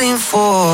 falling for.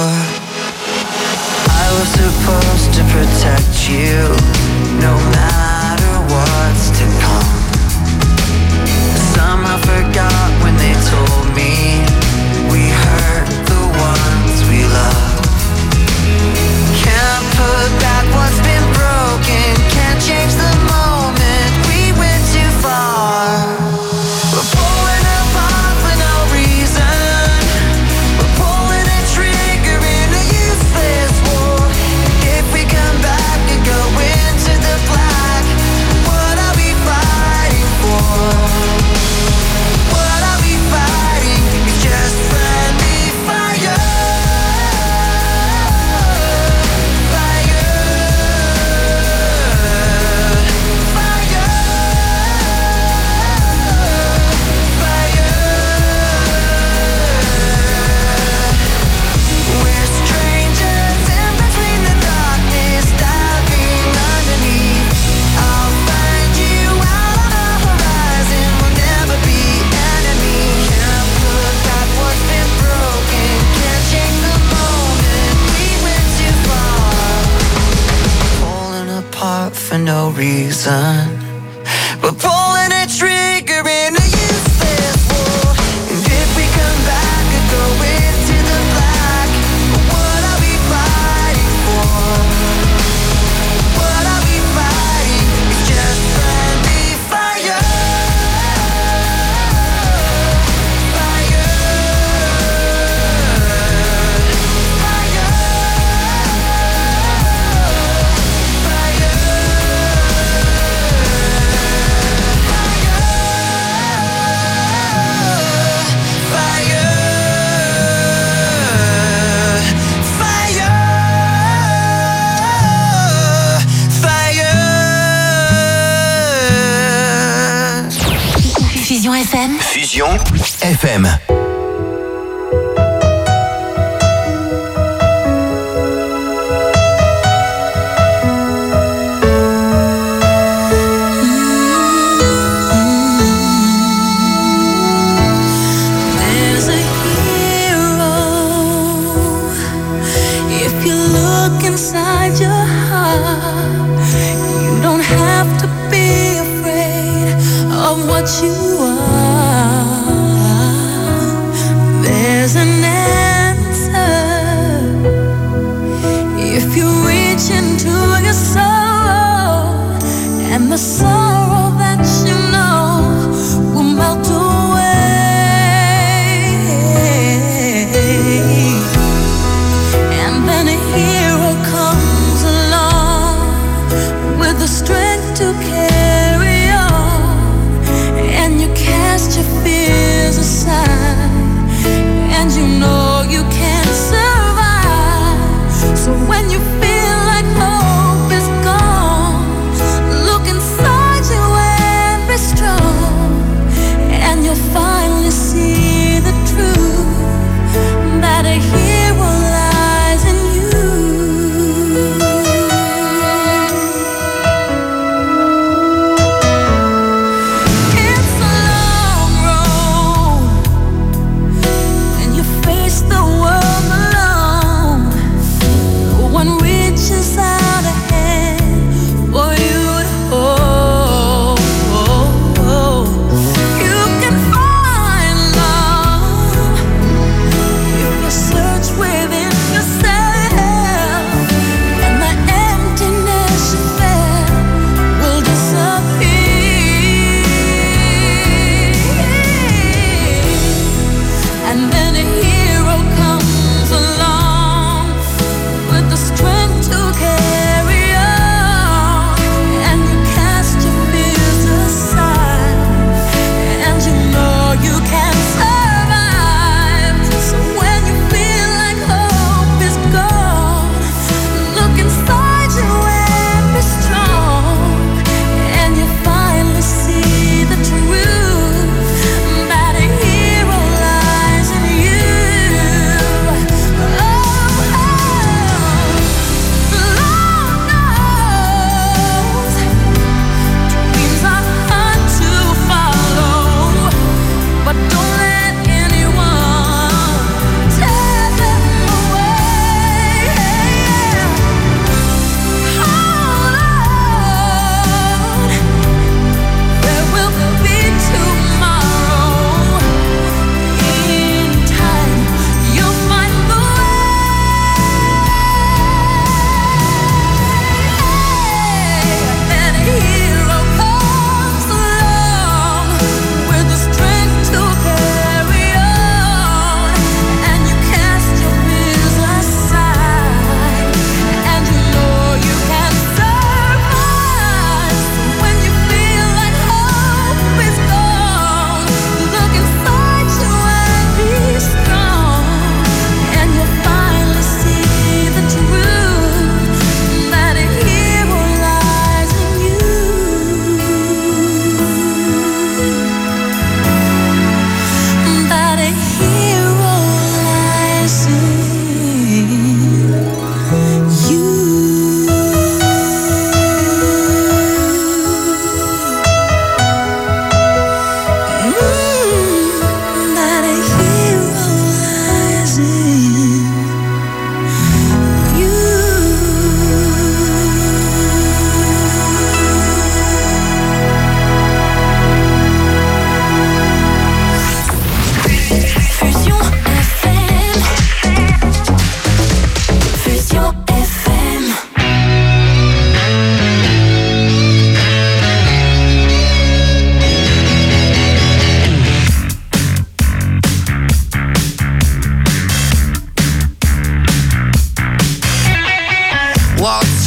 I was supposed to protect you, no matter what's to come. Somehow forgot when they told me we hurt the ones we love. Can't put back what's been broken, can't change the moment we went too far. We're pulling apart for no reason. We're pulling a trigger in a useless war. If we come back and go into the black, what are we fighting for? What are we fighting? It's just friendly fire. For no reason, we're pulling a trigger in a useless war. And if we come back and go into the black, what are we fighting for? What are we fighting? It's just friendly fire. Fusion FM. Fusion FM. There's a hero. If you look inside your heart, you don't have to be afraid of what you are.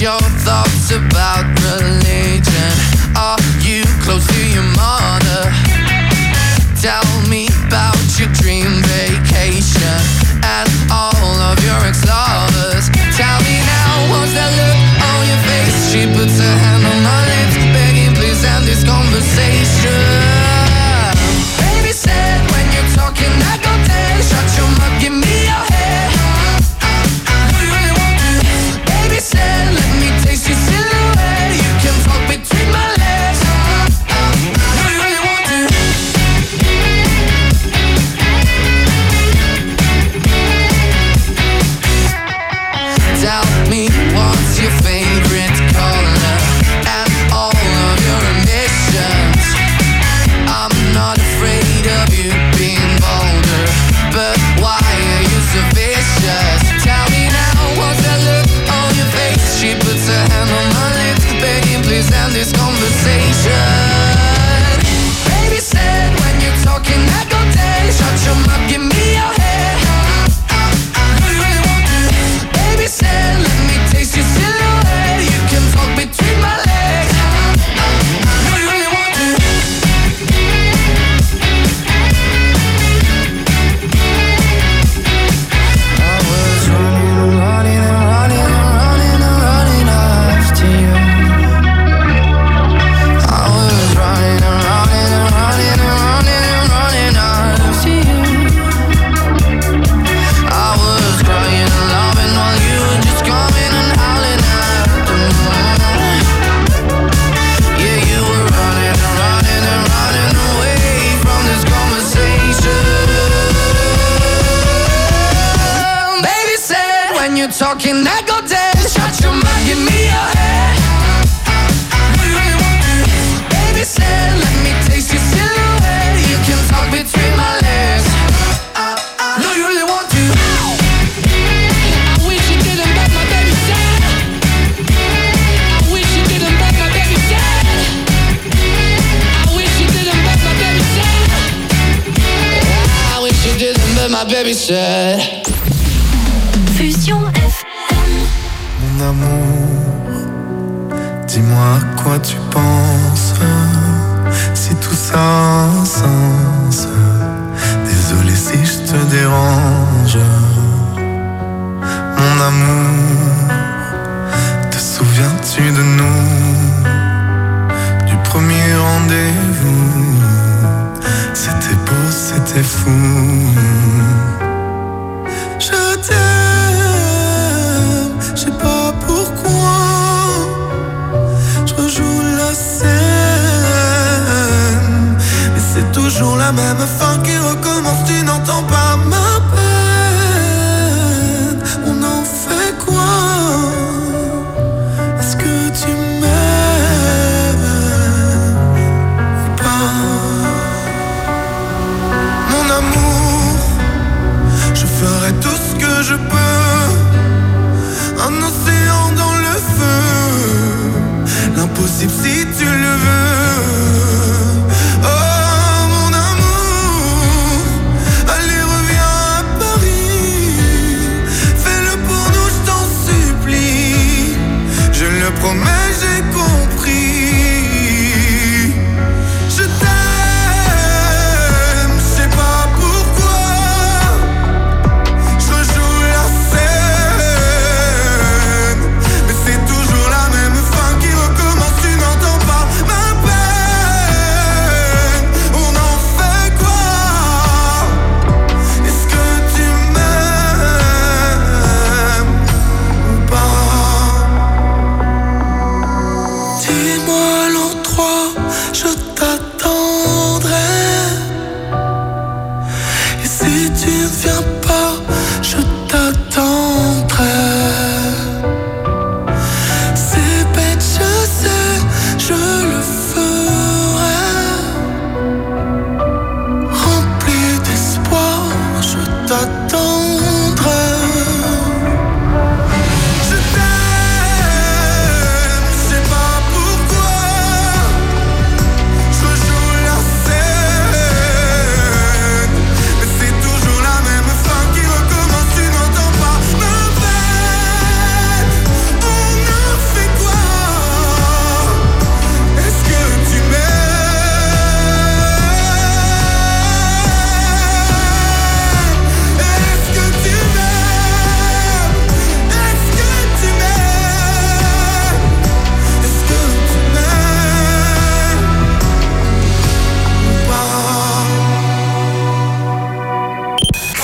your thoughts about religion? Are you close to your mother? Tell me about your dream vacation and all of your ex-lovers. Tell me now, what's that look on your face? She puts her hand on my lips, begging please end this conversation. Baby said when you're talking I go dead. Shut your mouth, give me your head. Do you really want to? Baby said let me taste your silhouette. You can talk between my legs. Do you really want to? Tell me what's your favorite color and all of your ambitions. I'm not afraid of you being bolder, but why are you so vicious? Tell me now, what's that look on your face? She puts her hand on my lips, begging please end this conversation. Baby said when you're talking I go dead. Shut your mouth, give me your head. Do you really want to? Baby said let me taste your silhouette. You can talk between my legs. Do you really want to? I was running after you. I was running after you. I was crying and loving while you were just coming and howling after me. Yeah, you were running away from this conversation. Baby said when you're talking I go dead. Shut your mouth, give me your head. Do you really want to? Baby said let me taste your silhouette. You can talk between my legs. Do you really want to? I wish you didn't, but my baby said. I wish you didn't, but my baby said. I wish you didn't, but my baby said. I wish you didn't, but my baby said. Fusion FM. Mon amour, dis-moi à quoi tu penses. Si tout ça a un sens. Désolé si je te dérange. Mon amour, te souviens-tu de nous? Du premier rendez-vous. C'était beau, c'était fou. Je t'aime, je sais pas pourquoi. Je rejoue la scène, mais c'est toujours la même fin qui recommence. Tu n'entends pas ma peine. On en fait quoi? Est-ce que tu m'aimes ou pas? Mon amour, je ferai tout ce que je peux. Un océan dans le feu. L'impossible si tu le veux. Oh mon amour, allez reviens à Paris. Fais-le pour nous, je t'en supplie. Je le promets, j'ai compris. Je t'aime, je sais pas pourquoi. Je rejoue la scène, mais c'est toujours la même fin qui recommence. Tu n'entends pas ma peine. On en fait quoi? Est-ce que tu m'aimes ou pas? Dis-moi l'endroit, je t'attendrai. Et si tu ne viens pas, je t'attendrai. C'est bête, je sais, je le ferai. Rempli d'espoir, je t'attendrai. Je t'aime, je sais pas pourquoi. Je joue la scène, mais c'est toujours la même fin qui recommence. Tu n'entends pas ma peine. On a fait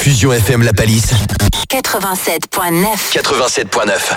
Fusion FM La Palisse. 87.9. 87.9.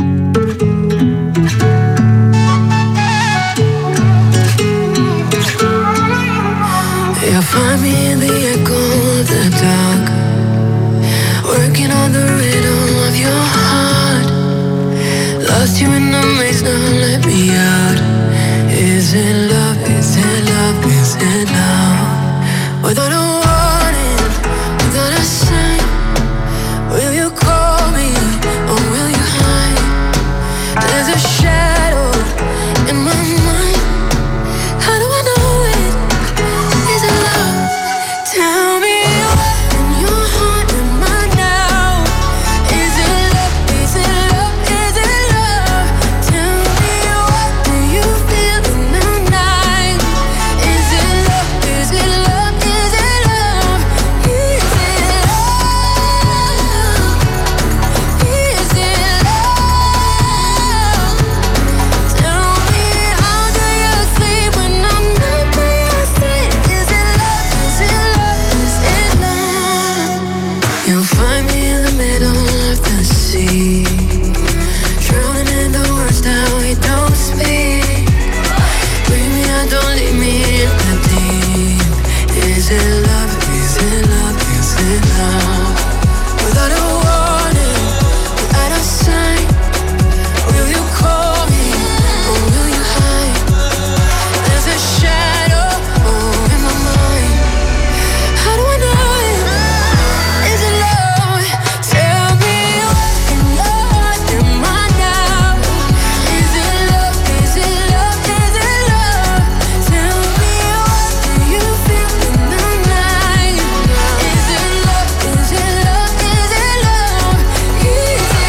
You'll find me in the echo of the dark, working on the rhythm of your heart. Lost you in the maze, now let me out. Is it love, is it love, is it love? Without a warning, without a sign, will you call me or will you hide? There's a shadow in my mind. How do I know it? Is it love? Tell me what in your heart am I now? Is it love? Is it love? Is it love? Tell me what do you feel in the night? Is it love? Is it love? Is it love? Is it love? Is it love? Tell me how do you sleep when I'm not by your side? Is it love? Is it love? Is it love? You'll find me in the middle of the sea, drowning in the words that we don't speak. Bring me out, don't leave me in the deep. Is it love? Is it love? Is it love? Without a warning, without a sign, will you call me or will you hide? There's a shadow in my mind. How do I know it? Is it love? Tell me what in your heart am I now? Is it love? Is it love? Is it love? Tell me what do you feel in the night? Is it love? Is it love? Is it love? Is it love? Is it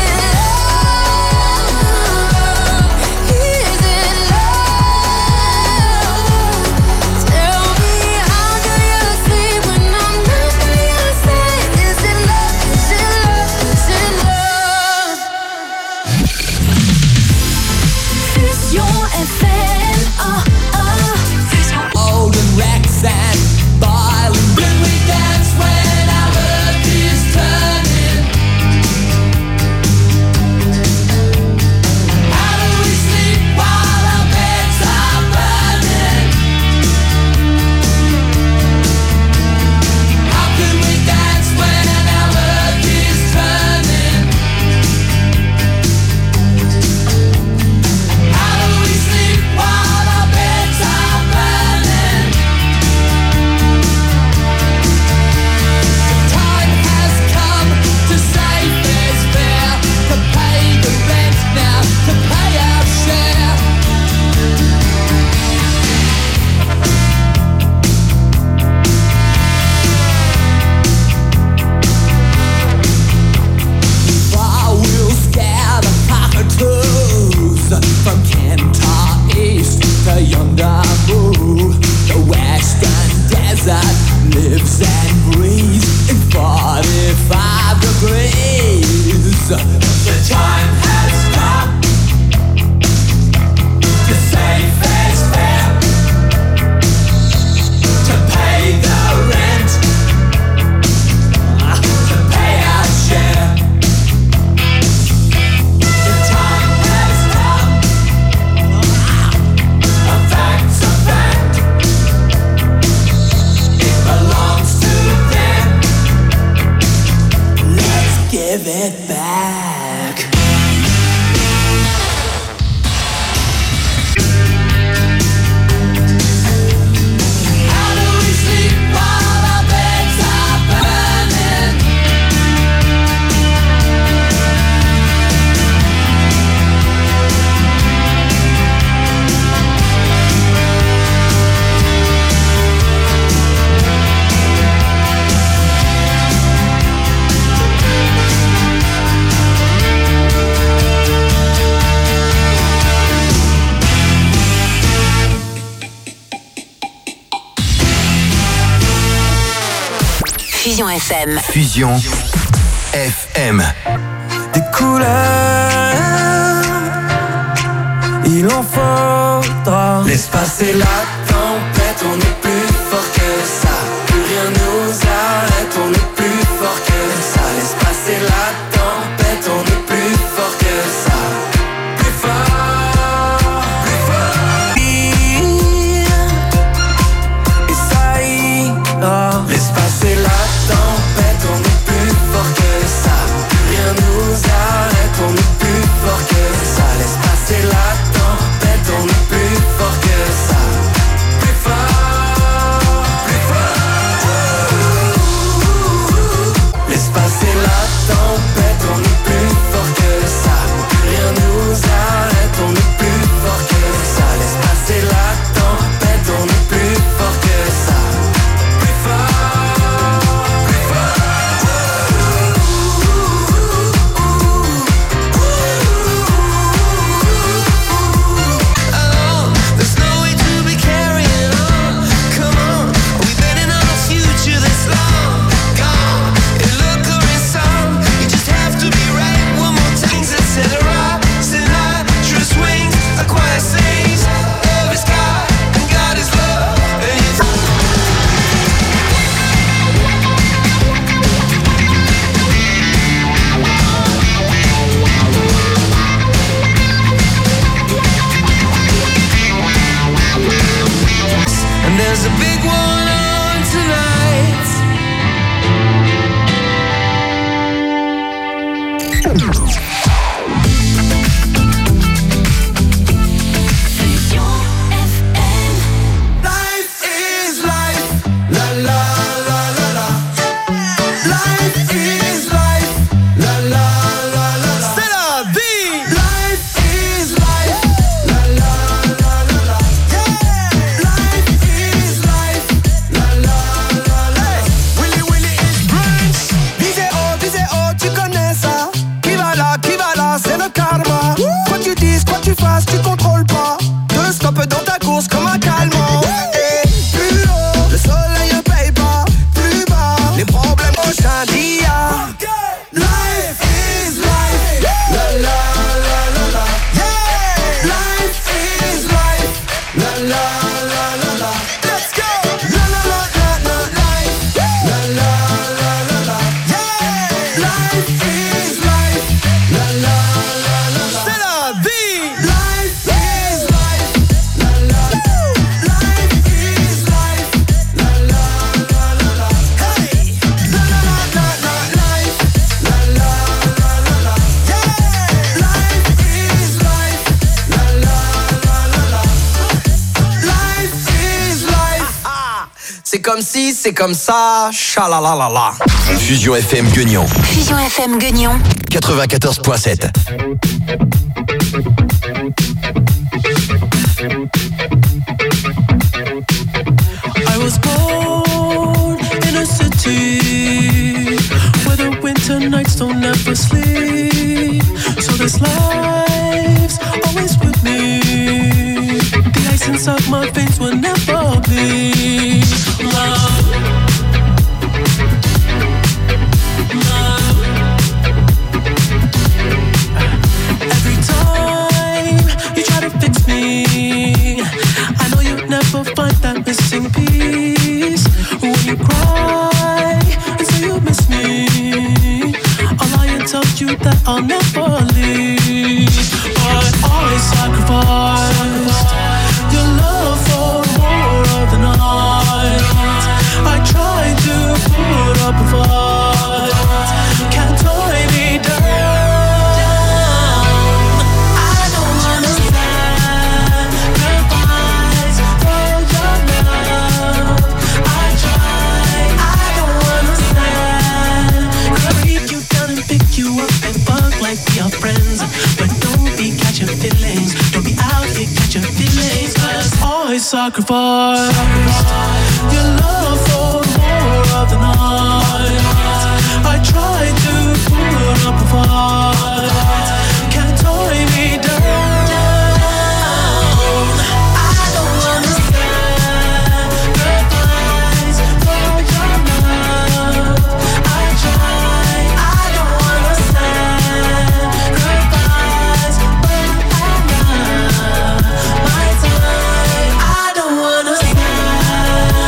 love? Tell me how do you sleep when I'm not by your side? Is it love? Is it love? Is it love? Fusion FM. Fusion. Golden wrecks and boiling. When we dance when our earth is turning. How do we sleep while our beds are burning? How can we dance when our earth is turning? How do we sleep while our beds are burning? The time has come to say fair's fair, to pay the rent now, to pay our share. I will scare the cockatoos from Kentar East to yonder moon. The western desert lives and breathes in 45 degrees. The time has come to say fair's fair, to pay the rent, to pay our share. The time has come. A fact's a fact. It belongs to them. Let's give it back. How do we sleep while our beds are burning? Fusion FM. Fusion FM. Des couleurs, il en faudra. Laisse passer la tempête, on est plus fort que ça. Plus rien nous arrête, on est plus fort que passe, tu contrôles pas. Deux stops dans ta course comme un calmant. Et plus haut, le soleil ne paye pas. Plus bas, les problèmes prochains d'IA. Life is life. La la la la la. Yeah. Life is life. La la la la la. Let's go. La la la la la. Life. La la la la la. Yeah. Life is life. La la la la la. C'est la vie. Life is life. La la. Life is life. La la la la la. Hey. La la la la la. Life. La la la la la. Yeah. Life is life. La la la la la. Life is life. C'est comme si, c'est comme ça. Chalalalala. Fusion FM Guignon, Fusion FM Guignon. 94.7. I was born in a city where the winter nights don't ever sleep. So this life's always with me. The ice inside my veins will never bleed. Love, love. Every time you try to fix me, I know you'll never find that missing piece. When you cry and say you miss me, I'll lie and tell you that I'll never leave. But I sacrificed your love for more of the night. I tried to put up a fight, can't tie me down. I don't understand sacrifice for your love. I try, I don't understand. I break you down and pick you up and fuck like we are friends. But don't be catching feelings, don't be out here catching feelings. 'Cause I sacrificed your love for more of the night. I tried to put up a fight, can't tie me down. I don't understand sacrifice for your love. I try, I don't understand sacrifice when I love my time. I don't understand.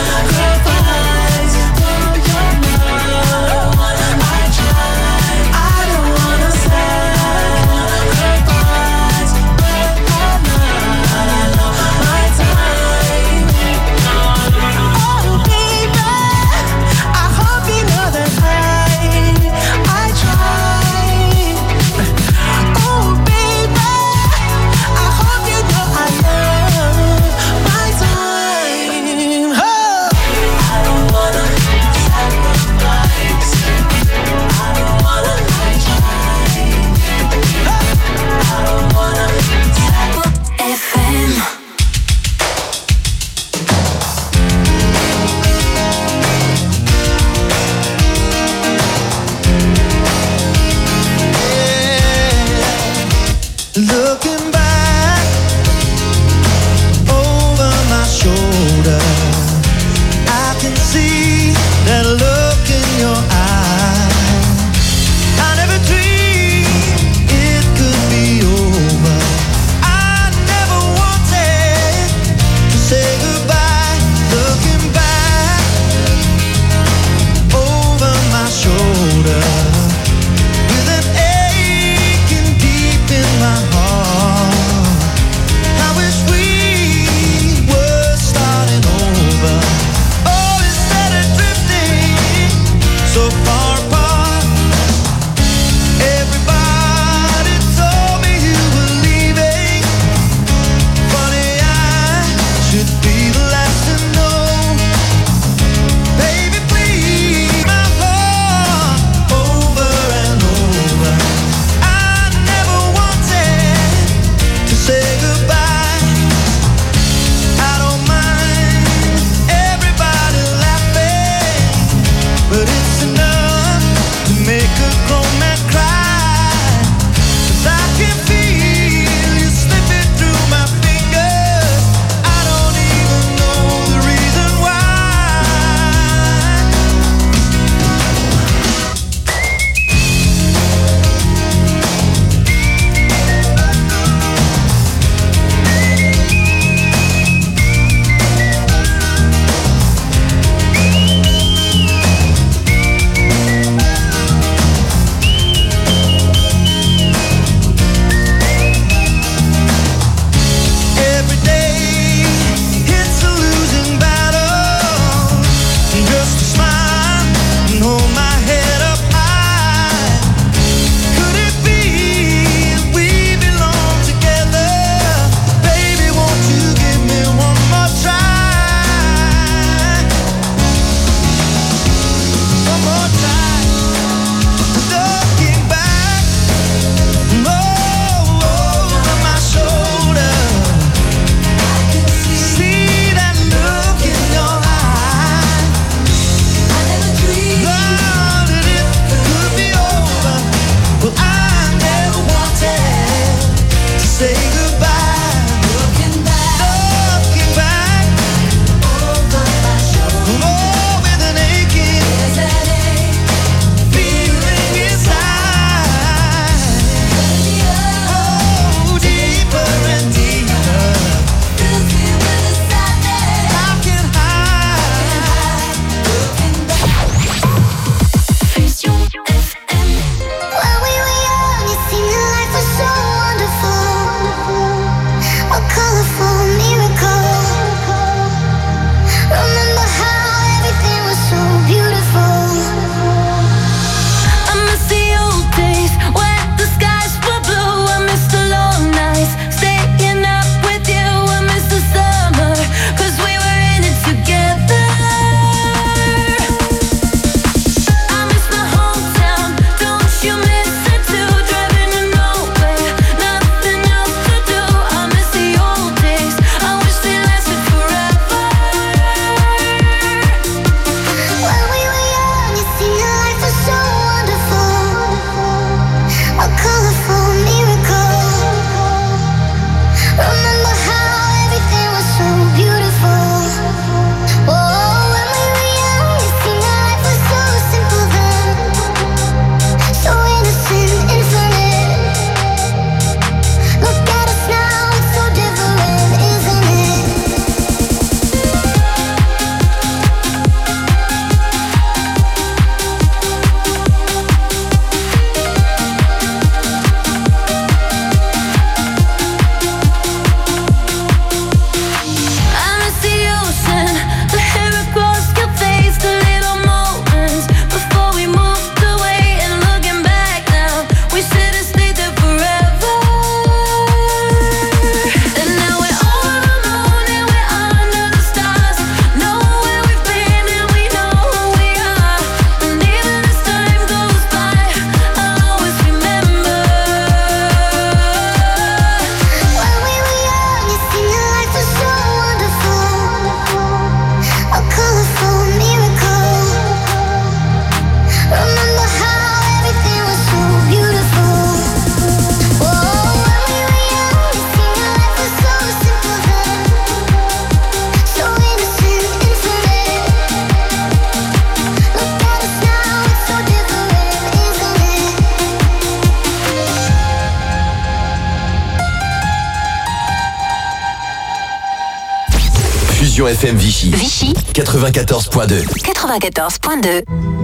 Fusion FM Vichy. Vichy 94.2. 94.2.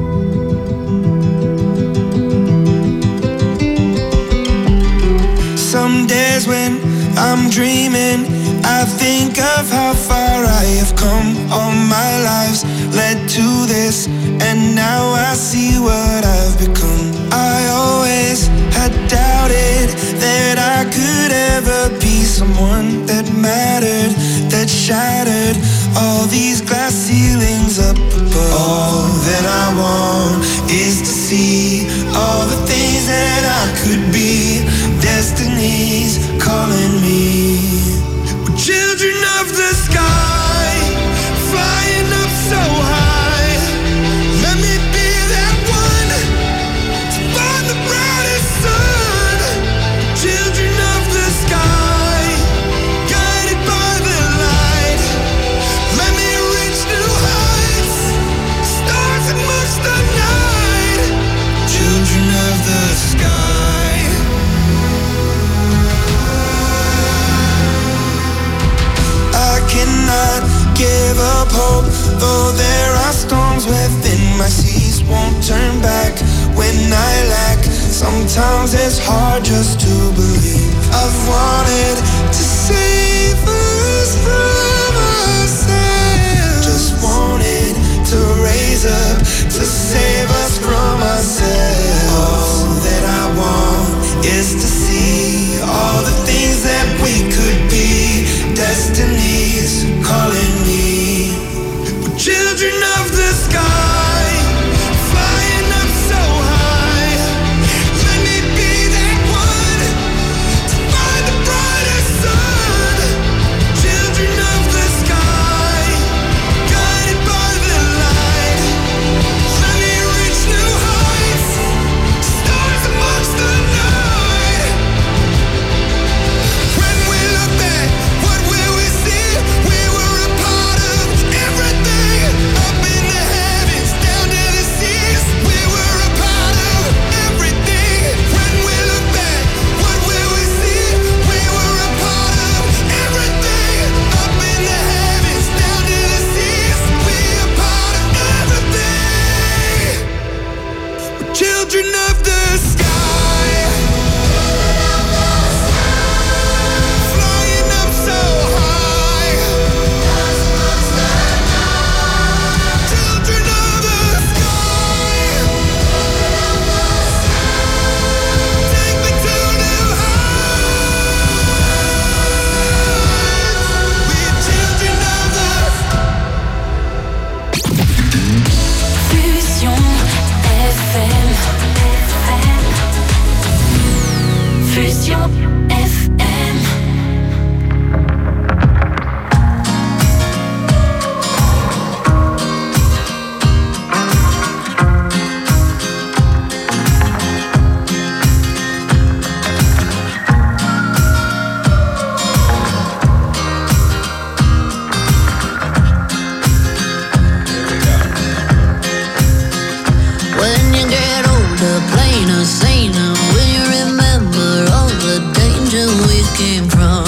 Some days when I'm dreaming, I think of how far I have come. All my lives led to this, and now I see what I've become. I always had doubted that I could ever be someone that mattered, that shattered all these glass ceilings up above. All that I want is to see all the things that I could be. Destiny's calling me. We're children of the sky, flying up so high. Let me be that one to find the brightest sun. Children of the sky, guided by the light. Let me reach new heights, stars amongst the night. Children of the sky. Cannot give up hope, though there are storms within my seas. Won't turn back when I lack. Sometimes it's hard just to believe. I've wanted to save us from ourselves. Just wanted to raise up to save us from ourselves. All that I want is to see all the things that we could be. Destiny's calling me. We're children of the sky, flying up so high. Let me be that one to find the brightest sun. Children of the sky, guided by the light. Let me reach new heights, stars amongst the night. When we look back, what will we see? We were a part of everything, up in the heavens, down to the seas. We were a part of everything. When we look back, what will we see? We were a part of everything, up in the heavens, down to the seas. We a part of everything. We're children of the sky, flying up so high. Children of the sky, take me to new heights. We're children of the Fusion FM. Fusion FM. When you get older, plainer, saner, will you remember all the danger we came from?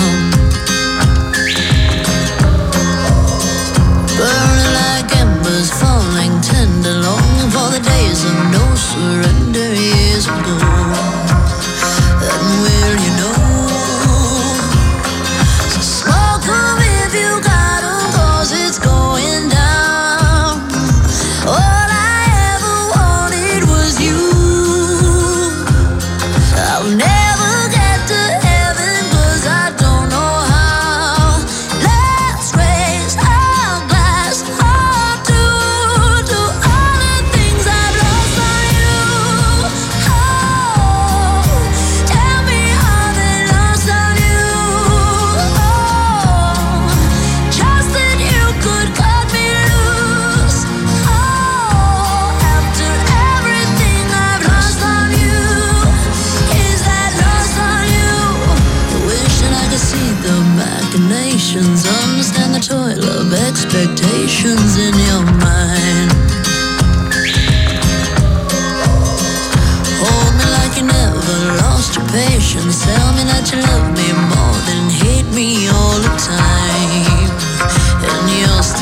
Burning like embers, falling tender, longing for the days of no surrender years ago. And will you know? So smoke 'em if you got 'em, 'cause it's going down. All I ever wanted was you. I'll never get to heaven 'cause I don't know how. Let's raise our glass up to all the things I've lost on you. Oh, tell me how they lost on you. Oh, just that you could cut me loose. Oh, after everything I've lost on you, is that lost on you? Wishing I could see the machinations, understand the toil of expectations in your mind. Hold me like you never lost your patience. Tell me that you love me more than hate me all the time. And you'll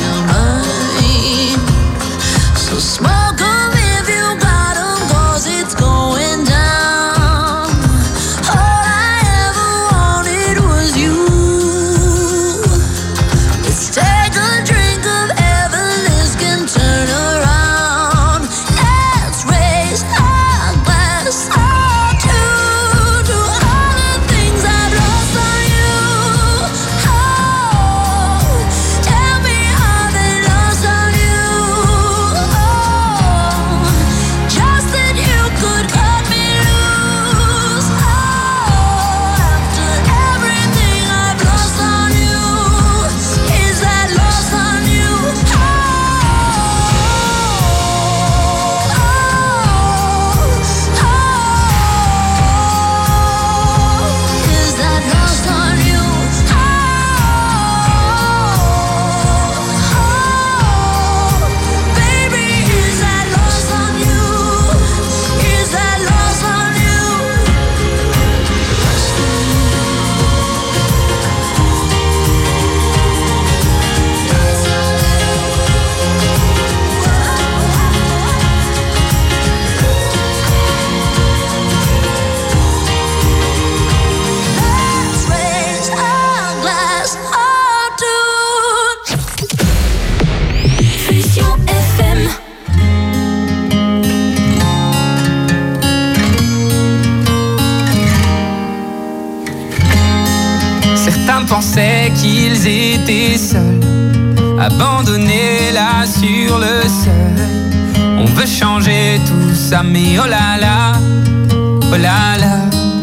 pensaient qu'ils étaient seuls, abandonnés là sur le seuil. On veut changer tout ça, mais oh là là, oh là là.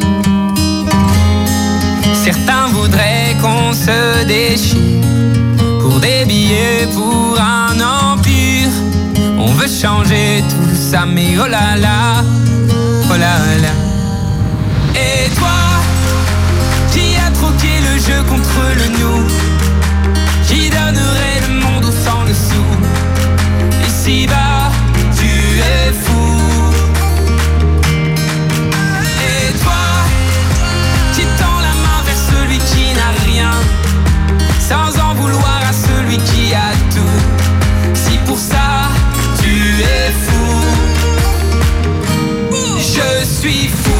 Certains voudraient qu'on se déchire pour des billets, pour un empire. On veut changer tout ça, mais oh là là, oh là là. Et toi, qui a troqué le jeu contre le nous, qui donnerait le monde au sang le sou. Ici-bas, tu es fou. Et toi, qui tend la main vers celui qui n'a rien, sans en vouloir à celui qui a tout. Si pour ça, tu es fou, je suis fou.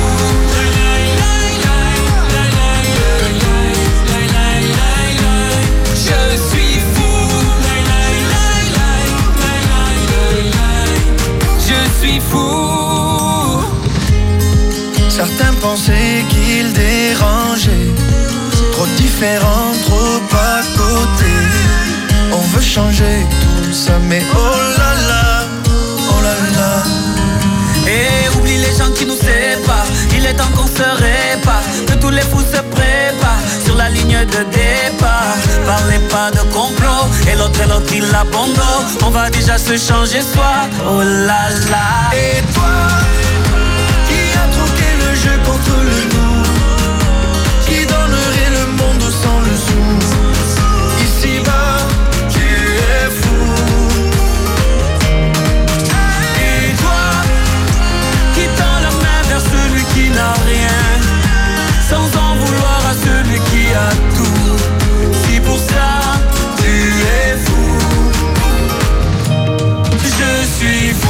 Fou. Certains pensaient qu'ils dérangeaient, trop différents, trop à côté. On veut changer tout ça, mais oh là là, oh là là. Et oublie les gens qui nous séparent, il est temps qu'on se répare, que tous les fous se préparent sur la ligne de départ. Parlez pas de complot, et l'autre il abandonne. On va déjà se changer soi, oh là là. Et toi, qui a troqué le jeu contre le nous, qui donnerait le monde sans le sou. Ici-bas, tu es fou. Et toi, qui tend la main vers celui qui n'a rien, sans en vouloir à celui qui a tout. Si pour ça, tu es fou, je suis fou.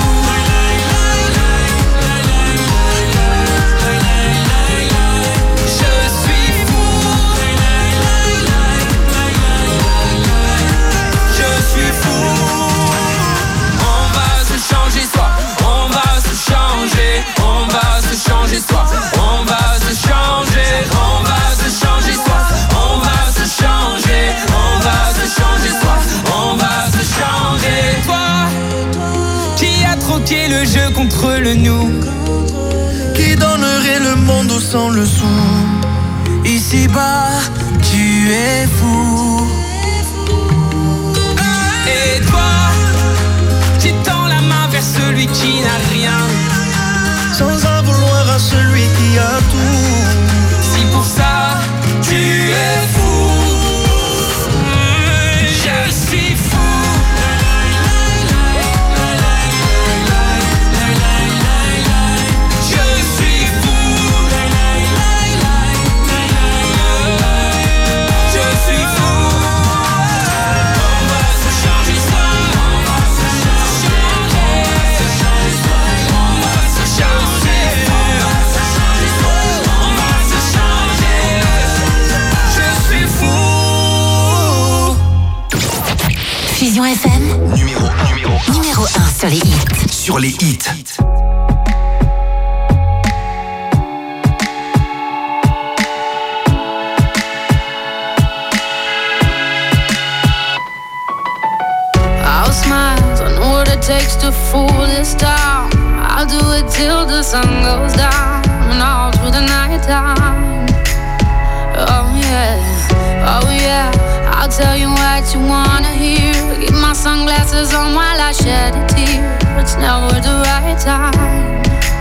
Le jeu contre le nous, qui donnerait le monde au sang le sou. Ici-bas, tu es fou. Et toi, qui tends la main vers celui qui n'a rien, sans en vouloir à celui qui a tout. Si pour ça, tu es fou, je suis fou. Fusion FM, numéro 1 sur les hits. Sur les hits. I'll smile, I know what it takes to fool this town. I'll do it till the sun goes down and all through the night time. Oh yeah, I'll tell you what you wanna hear. Keep my sunglasses on while I shed a tear. It's never the right time.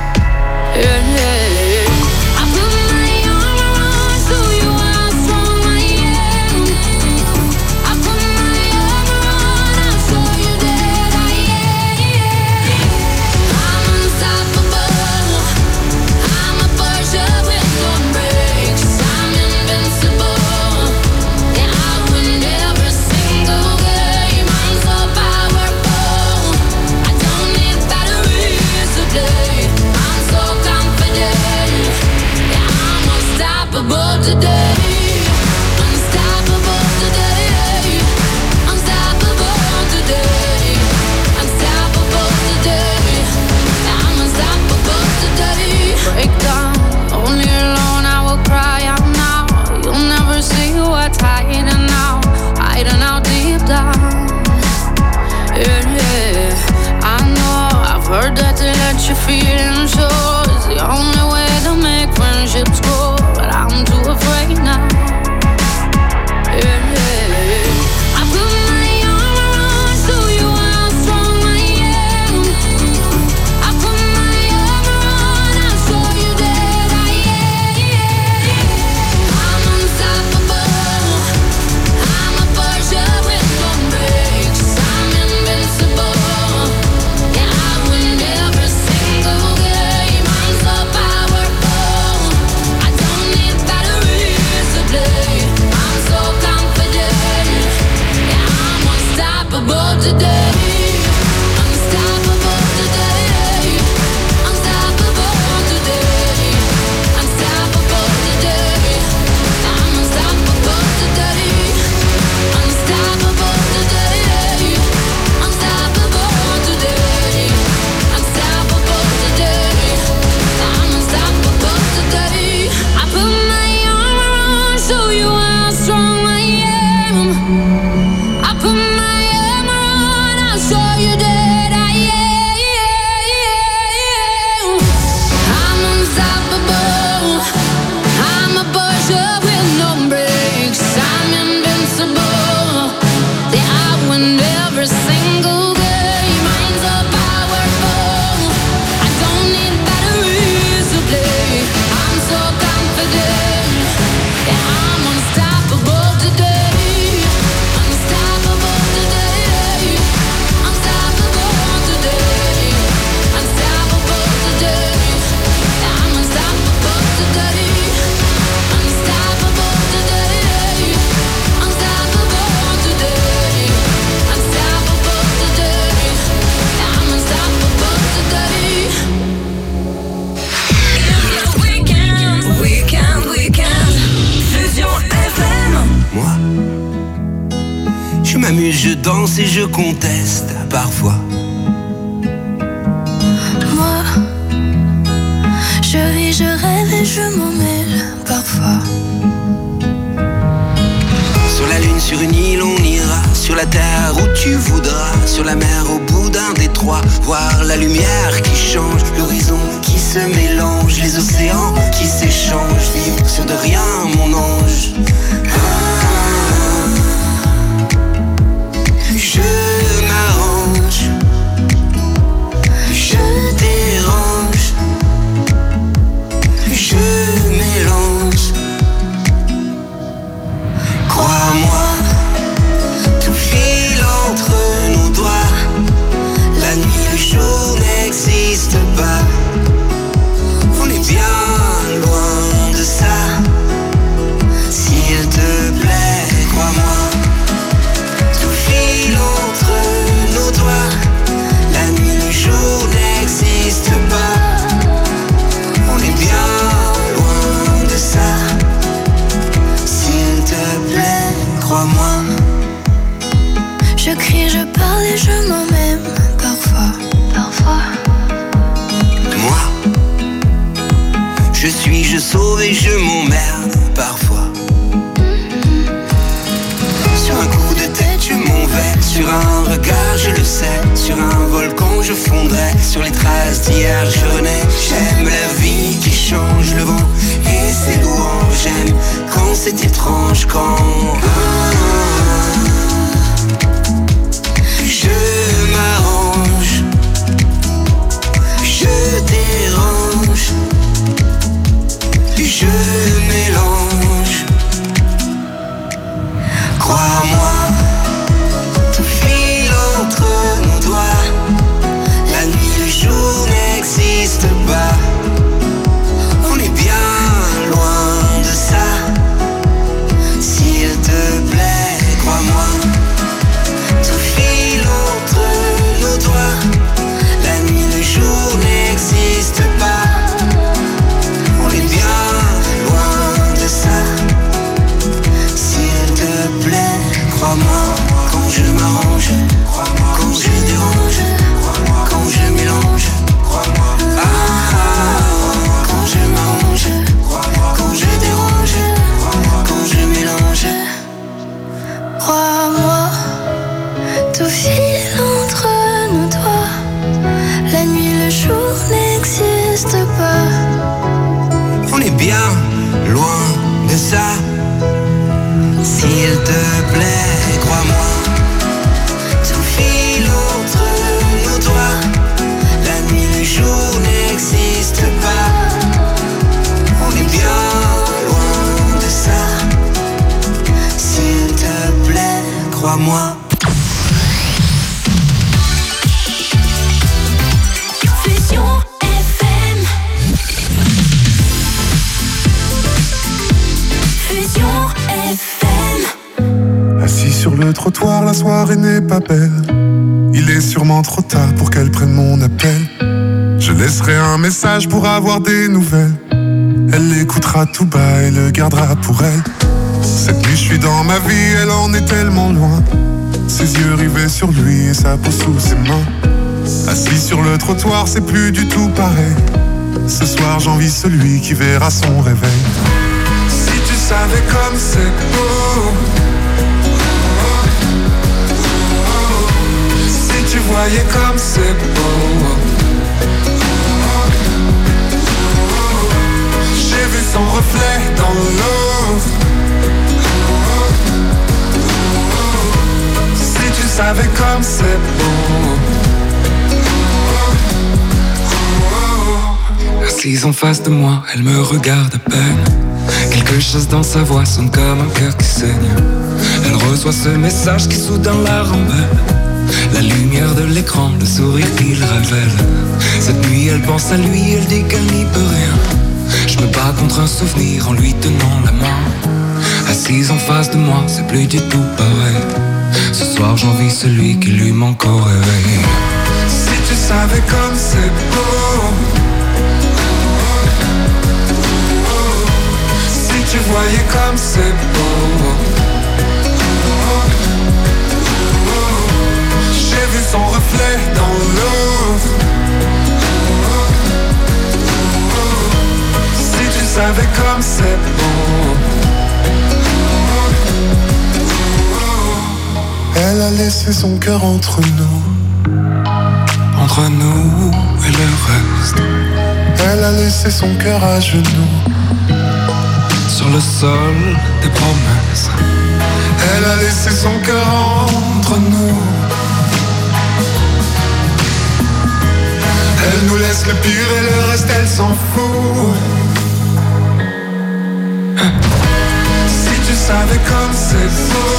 Yeah. I put my arm around so you are strong, I am. I put my arm around and show you that I am. I'm unstoppable. I'm a Porsche with no brakes. I'm invincible. Yeah, I win every single game. I'm so powerful. I don't need batteries to play. m'amuse, je danse et je conteste parfois. Moi, je vis, je rêve et je m'en mêle parfois. Sur la lune, sur une île, on ira. Sur la terre où tu voudras. Sur la mer, au bout d'un détroit. Voir la lumière qui change, l'horizon qui se mélange, les océans qui s'échangent. Vivre sur de rien, mon ange. Je m'arrange, je dérange, je mélange. Crois-moi, tout file entre nos doigts. La nuit, le jour n'existe pas. On est bien loin de ça. S'il te plaît, crois-moi. Tout file entre nos doigts. La nuit, le jour n'existe pas. On est bien loin de ça. S'il te plaît, crois-moi. Je crie, je parle et je m'en même parfois. Moi, je suis, je sauve et je m'emmerde parfois. Sur un coup de tête, je m'en vais. Sur un regard, je le sais. Sur un volcan, je fondrai. Sur les traces d'hier, je renais. J'aime la vie qui change, le vent et ses louanges. J'aime quand c'est étrange, quand je m'arrange, je dérange, je mélange. Crois-moi, tout file entre nos doigts. La nuit, le jour n'existe pas. On est bien loin de ça. S'il te plaît, crois-moi. Tout file entre nos doigts. La nuit, le jour n'existe pas. On est bien loin de ça. S'il te plaît, crois-moi. Quand je m'arrange, quand je dérange, quand je mélange, quand je m'arrange, quand je dérange, quand je mélange. Crois-moi, tout file entre nos doigts. La nuit, le jour n'existe pas. On est bien loin de ça. S'il te plaît, crois-moi. Tout file entre nos doigts. La nuit, le jour n'existe pas. On est bien loin de ça. S'il te plaît, crois-moi. Fusion FM. Fusion FM. Assis sur le trottoir, la soirée n'est pas belle. Il est sûrement trop tard pour qu'elle prenne mon appel. Je laisserai un message pour avoir des nouvelles. Elle l'écoutera tout bas et le gardera pour elle. Cette nuit je suis dans ma vie, elle en est tellement loin. Ses yeux rivés sur lui et sa peau sous ses mains. Assis sur le trottoir, c'est plus du tout pareil. Ce soir j'envie celui qui verra son réveil. Si tu savais comme c'est beau. Si tu voyais comme c'est beau. J'ai vu son reflet dans l'eau. Si tu savais comme c'est beau. Assise en face de moi, elle me regarde à peine. Quelque chose dans sa voix sonne comme un cœur qui saigne. Elle reçoit ce message qui soudain la rend belle. La lumière de l'écran, le sourire qu'il révèle. Cette nuit elle pense à lui, elle dit qu'elle n'y peut rien. Je me bats contre un souvenir en lui tenant la main. Assise en face de moi, c'est plus du tout pareil. Ce soir j'envie celui qui lui manque au réveil. Si tu savais comme c'est beau. Si tu voyais comme c'est beau. savais comme c'est bon. Elle a laissé son cœur entre nous et le reste. Elle a laissé son cœur à genoux sur le sol des promesses. Elle a laissé son cœur entre nous. Elle nous laisse le pire et le reste elle s'en fout. Si tu savais comme c'est beau,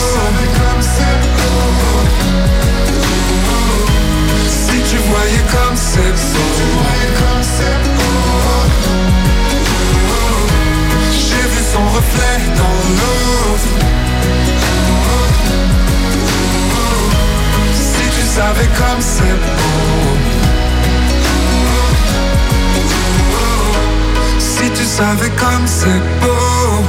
si tu voyais comme c'est beau, j'ai vu son reflet dans l'eau. Si tu savais comme c'est beau, si tu savais comme c'est beau,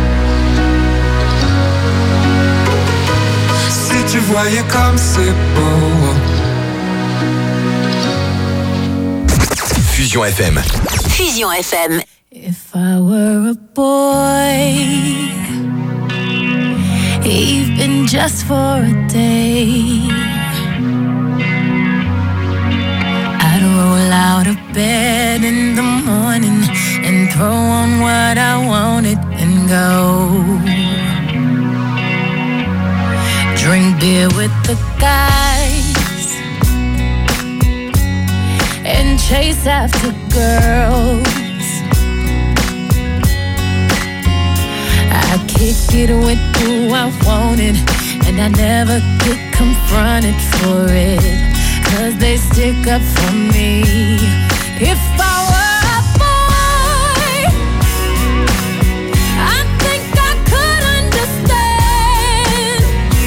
si tu voyais comme c'est beau. Fusion FM. Fusion FM. If I were a boy, even just for a day, I'd roll out of bed in the morning and throw on what I wanted and go. Drink beer with the guys and chase after girls. I kick it with who I wanted, and I never get confronted for it, 'cause they stick up for me. If I were a boy, I think I could understand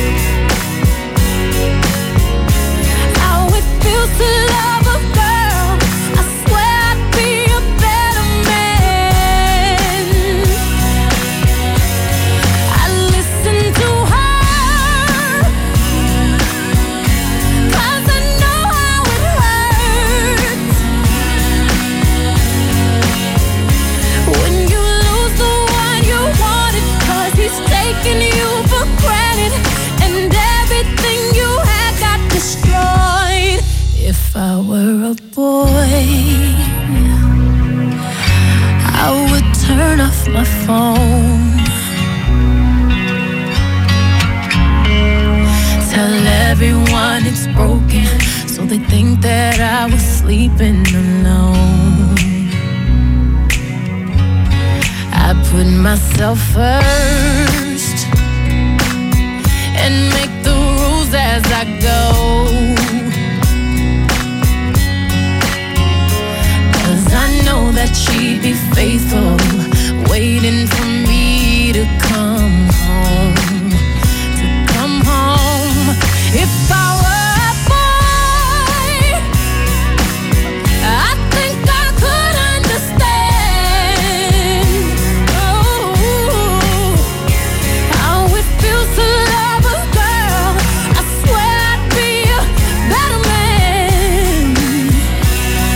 how it feels to love a girl. I swear I'd be a better man. I listen to her, 'cause I know how it hurts when you lose the one you wanted, 'cause he's taking you for granted and everything you had got destroyed. If I were a boy, I would turn off my phone, tell everyone it's broken, so they think that I was sleeping alone. I put myself first and make the rules as I go, 'cause I know that she'd be